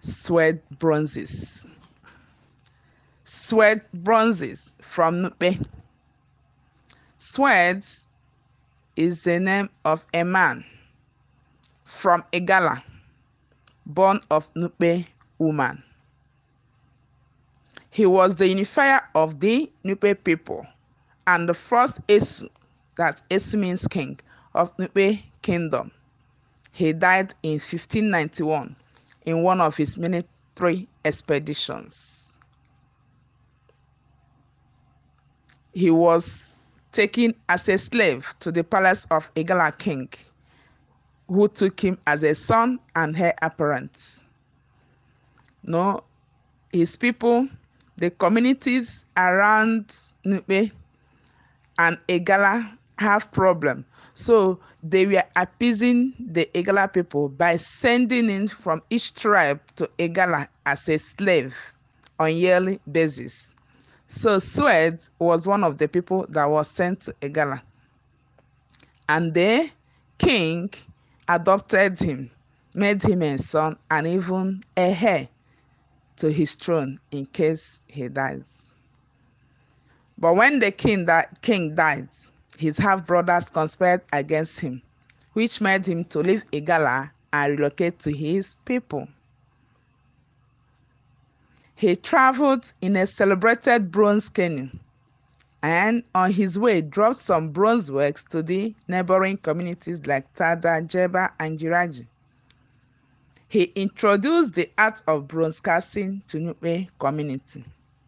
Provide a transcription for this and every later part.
Sword bronzes. Sword bronzes from Nupe. Sword is the name of a man from Igala, born of Nupe woman. He was the unifier of the Nupe people and the first Esu, that's Esu means king, of Nupe kingdom. He died in 1591 in one of his military expeditions. He was taken as a slave to the palace of Igala king, who took him as a son and heir apparent. No, his people, the communities around Nupe and Igala have problem. So they were appeasing the Igala people by sending in from each tribe to Igala as a slave on yearly basis. So Sword was one of the people that was sent to Igala. And the king adopted him, made him a son and even a heir to his throne in case he dies. But when the king died, his half-brothers conspired against him, which made him to leave Igala and relocate to his people. He traveled in a celebrated bronze canoe and on his way dropped some bronze works to the neighboring communities like Tada, Jeba, and Jiraji. He introduced the art of bronze casting to Nupe community.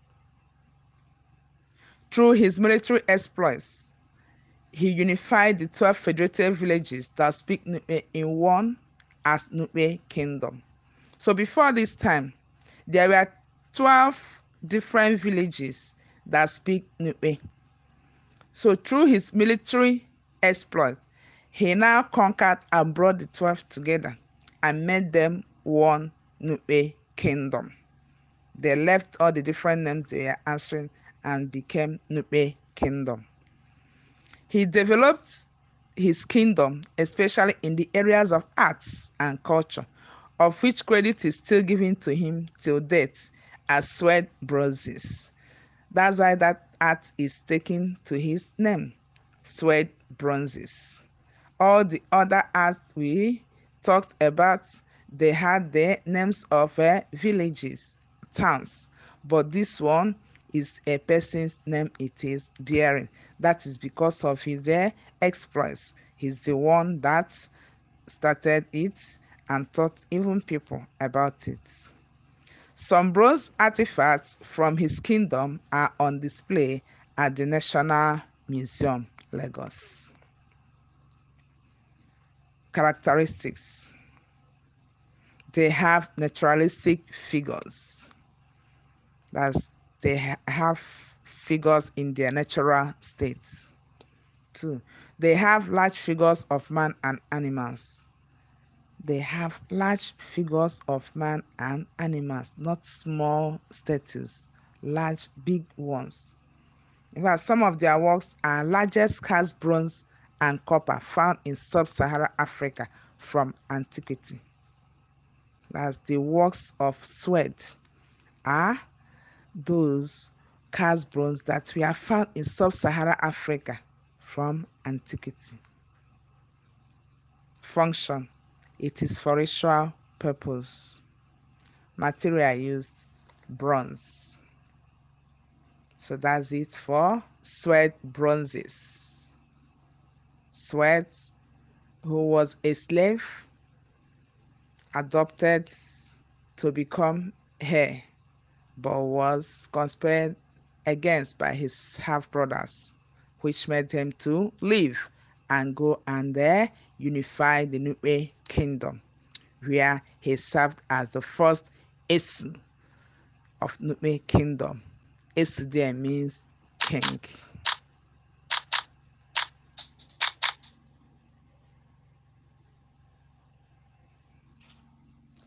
Through his military exploits, he unified the 12 federated villages that speak Nupe in one as Nupe Kingdom. So before this time, there were 12 different villages that speak Nupe. So through his military exploits, he now conquered and brought the 12 together and made them one Nupe Kingdom. They left all the different names they were answering and became Nupe Kingdom. He developed his kingdom, especially in the areas of arts and culture, of which credit is still given to him till date as Sword Bronzes. That's why that art is taken to his name, Sword Bronzes. All the other arts we talked about, they had the names of villages, towns, but this one is a person's name it is bearing. That is because of his exploits. He's the one that started it and taught even people about it. Some bronze artifacts from his kingdom are on display at the National Museum, Lagos. Characteristics. They have naturalistic figures. They have figures in their natural states. 2. They have large figures of man and animals. They have large figures of man and animals, not small statues, large, big ones. In fact, some of their works are largest cast bronze and copper found in sub-Saharan Africa from antiquity. That's the works of Sword are those cast bronze that we have found in sub-Saharan Africa from antiquity. Function. It is for ritual purpose. Material used, bronze. So that's it for Sword Bronzes. Sword, who was a slave, adopted to become heir, but was conspired against by his half-brothers, which made him to leave and go and unify the Nupe kingdom, where he served as the first Esu of Nupe kingdom. Esu there means king.